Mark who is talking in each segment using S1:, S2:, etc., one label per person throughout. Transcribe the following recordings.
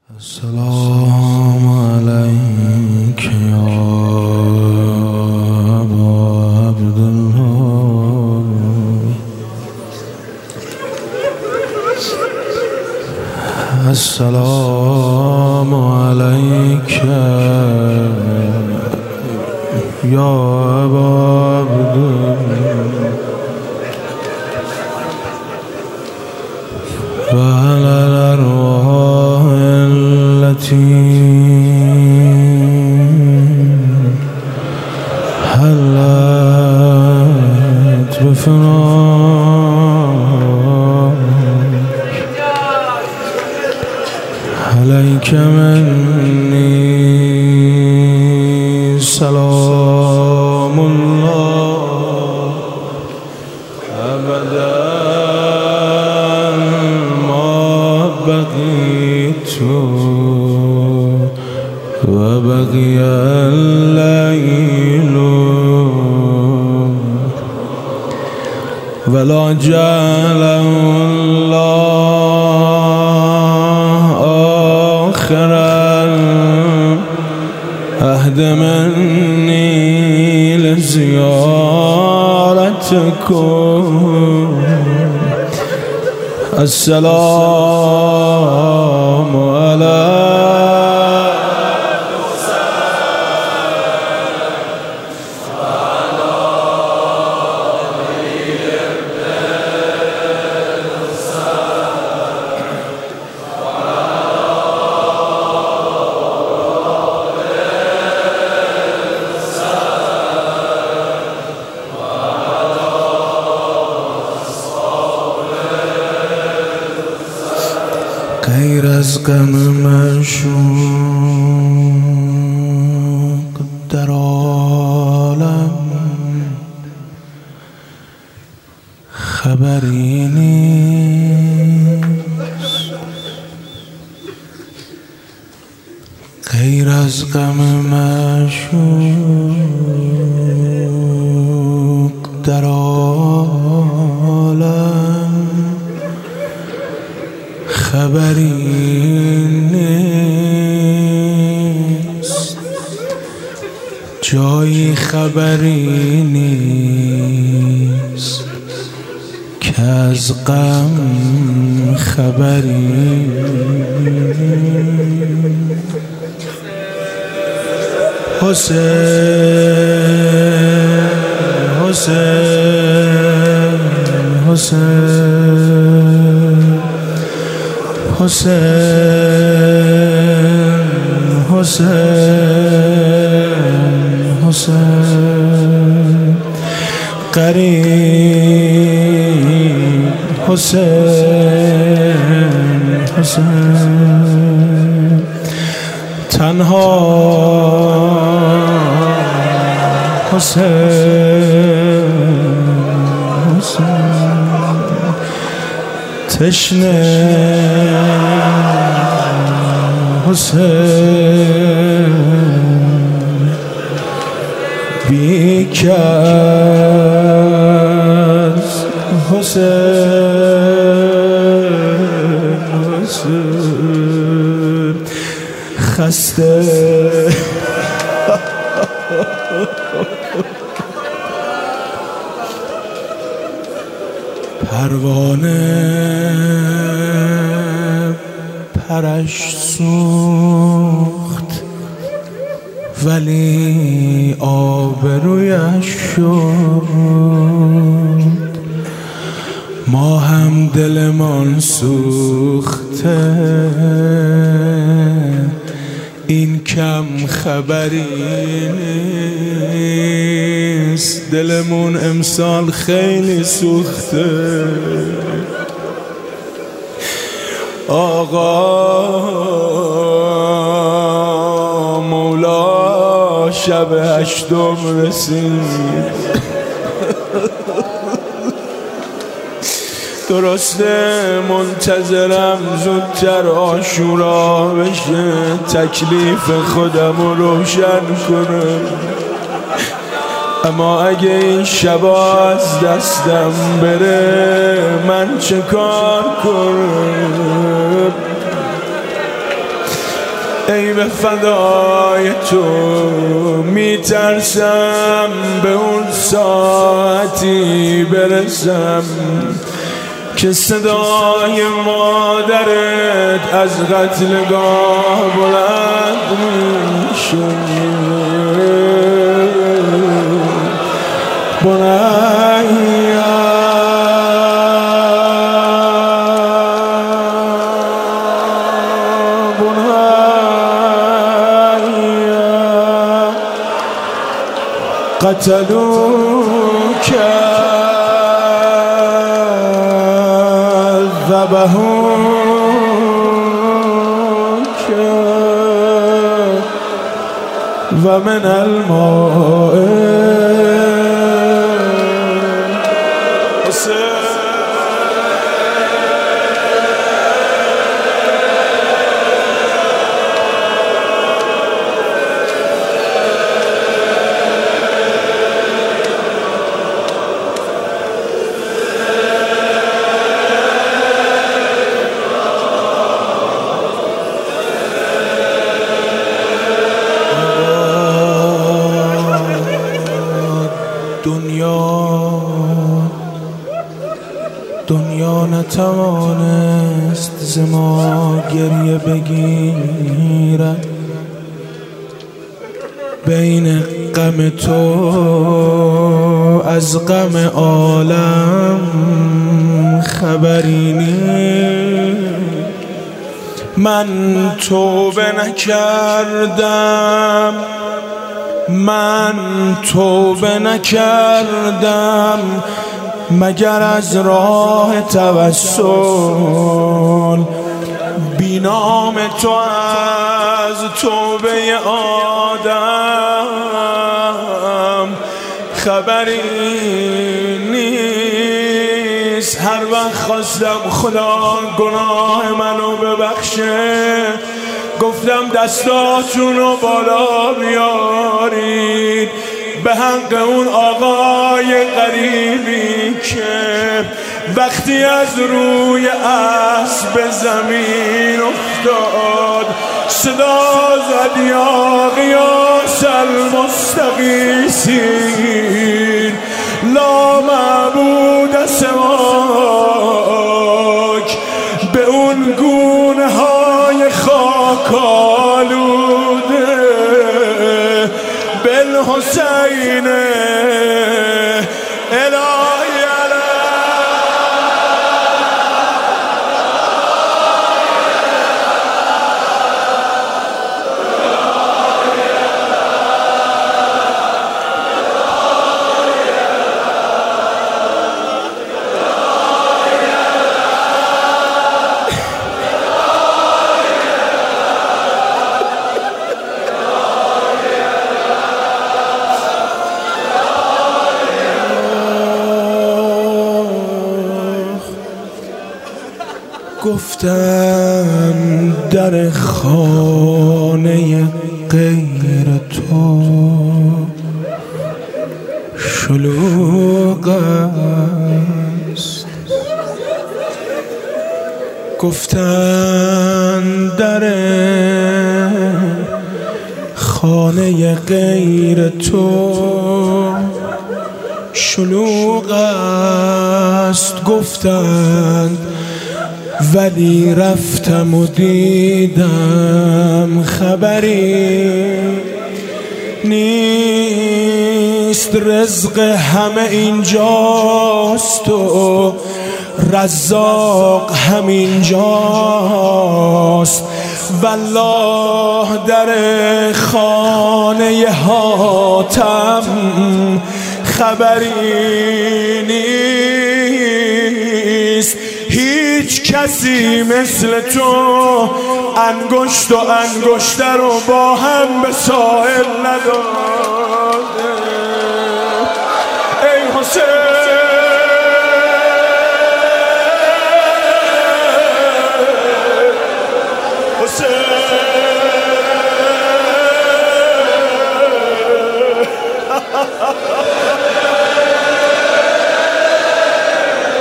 S1: السلام عليك يا أبا عبد الله. السلام عليك يا أبا عبد الله وعلى الأرواح التي حلت بفراقك عليك مني سلام الله أبدا بقيت وبقي الليل ولا جعل الله آخر العهد مني لزيارتكم. السلام غیر از غم معشوق در عالم خبری نیست، غیر از غم معشوق در عالم خبری نیست، جایی خبری نیست که از غم خبری. حسین حسین حسین حسین حسین حسین قریب حسین حسین تنها حسین حسین تشنه حسین بیکس حسین حسین خسته پروانه پرش سوخت ولی آبرویش شد، ما هم دلمان سوخته این کم خبری نیست، دلمون امسال خیلی سوخته. آقا مولا شب هشتم رسید، درسته منتظرم زودتر عاشورا بشه تکلیف خودم رو روشن کنم، اما اگه این شبا از دستم بره من چه کار کنم؟ ای به فدای تو میترسم به اون ساعتی برسم که صدای مادرت از قتلگاه بلند میشه قتلوك ذبحوك ومن الماء دنیا نتوانست ز ما گریه بگیرد بین غم تو از غم عالم خبری نیست من توبه نکردم مگر از راه توسل بی نام تو از توبه آدم خبری نیست هر وقت خواستم خدا گناه منو ببخشه گفتم دستاتونو بالا بیارید به حق اون آقای غریبی که وقتی از روی اسب زمین افتاد صدا زد یا غیاث المستغیثین لا معبود سواک به اون گونه های خاک آلوده بالحسین الهی گفتن در خانه غیر تو شلوغ است گفتن در خانه غیر تو شلوغ است گفتند ولی رفتم و دیدم خبری نیست رزق همه اینجاست و رزاق همینجاست والله در خانه حاتم خبری نیست هیچ کسی مثل تو انگشت و انگشتر رو با هم به ساحل نداده ای حسین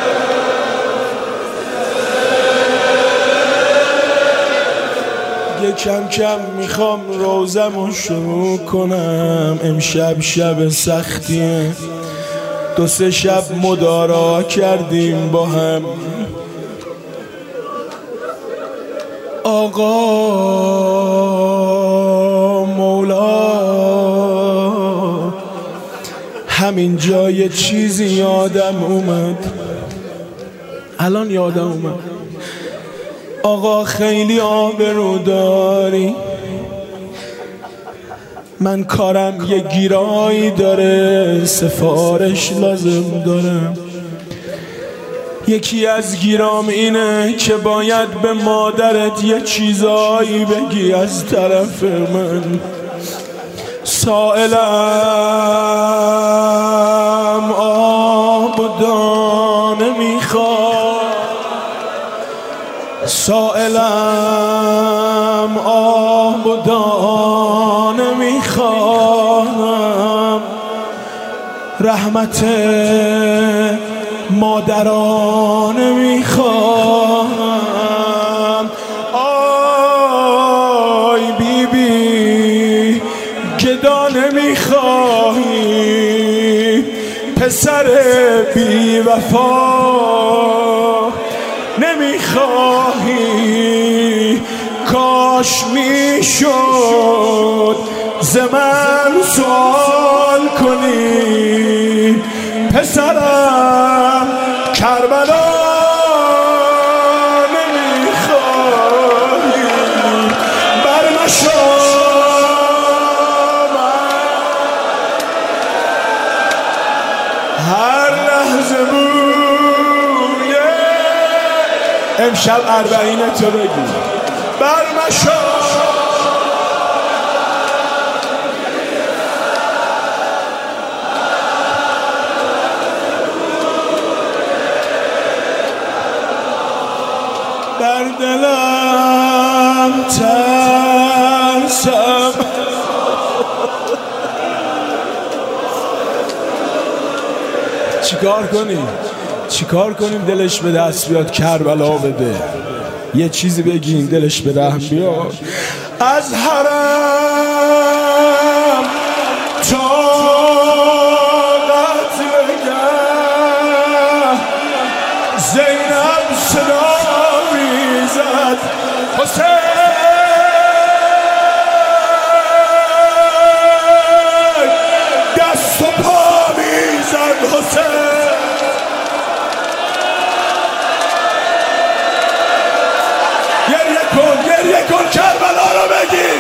S1: یک کم کم میخوام روزمو شروع کنم. امشب شب سختیه، 2-3 شب مدارا کردیم با هم. آقا مولا همین جای چیزی یادم اومد، الان یادم اومد. آقا خیلی آبرو داری، من کارم یه گیرایی داره، سفارش لازم دارم. یکی از گیرام اینه که باید به مادرت یه چیزایی بگی از طرف من. سائلم آب و دانه میخواد، سائلم آب و دانه میخوام، رحمت مادرانه میخوام. آی بی بی گدانه میخواهی، پسر بی وفا نمیخواهی. کاش میشد ز من سوال کنی، پسرم کربلا نمیخواهی. برمشو هر لحظه بود امشب 40 تو بگی. برمشو در دلم ترسم، چیکار کنیم دلش به دست بیاد کربلا بده، یه چیزی بگیم دلش به رحم بیاد. از حرم تا قتلگه زینب صدا میزد، حسین دست و پا میزد، حسین گریه کن کربلا رو بگی.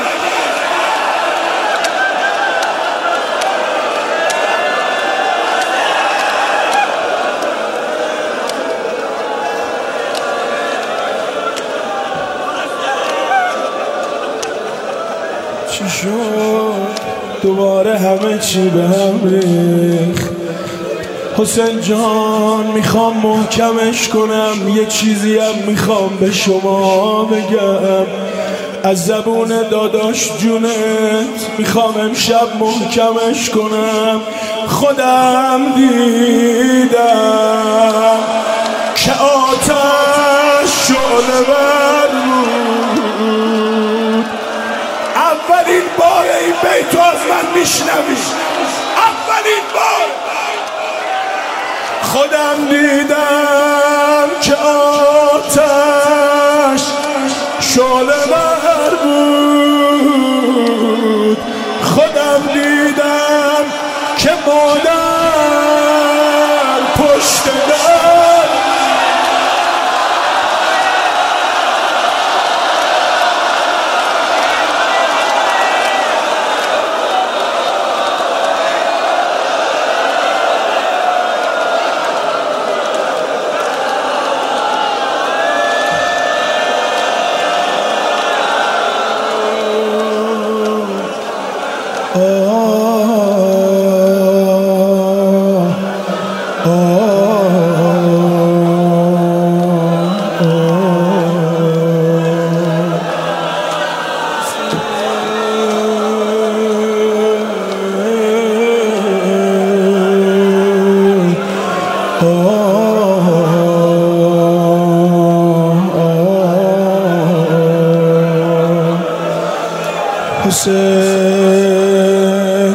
S1: چی شد دوباره همه چی به هم ریخت؟ حسین جان میخوام محکمش کنم، یه چیزی هم میخوام به شما بگم از زبون داداش جونت. میخوام امشب محکمش کنم. خودم دیدم که آتش شعله ور بود. اولین بار این بیتو از من میشنوی، اولین بار. خودم دیدم که آتش شعله ور بود. خودم دیدم که مادر پشت در حسین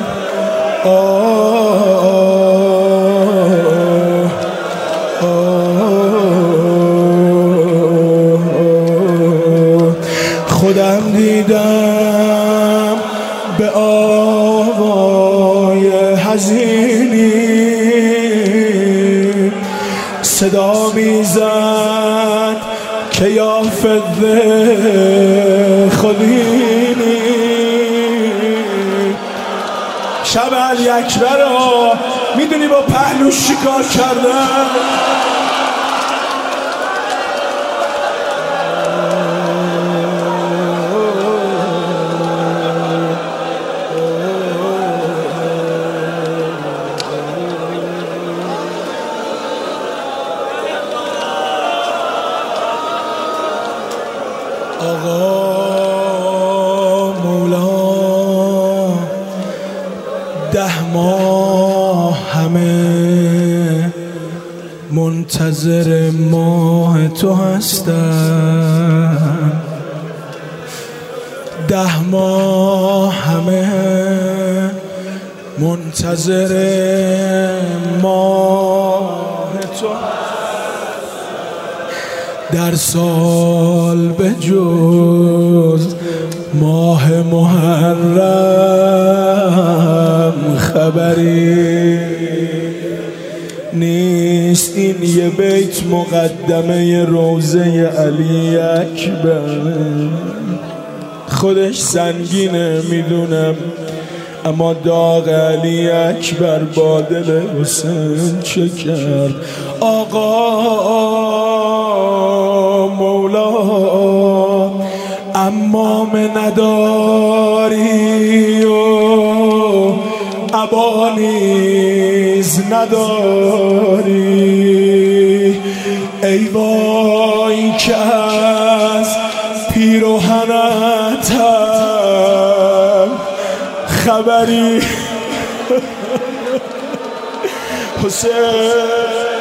S1: خودم دیدم به آوای حزینی صدا میزد که یا فده خودینی شب علی اکبر ها میدونی با پهلوش چیکار کردن؟ آقا مولا 10 ماه همه منتظر ماه تو هستم 10 ماه همه منتظر ماه تو در سال به جز ماه محرم خبری نیست این یه بیت مقدمه روضه علی اکبر خودش سنگینه میدونم اما داغ علی اکبر با دل حسین چه کرد آقا مولا امام نداری و عبا نیز نداری ای وای که از پیراهنتم خبری حسین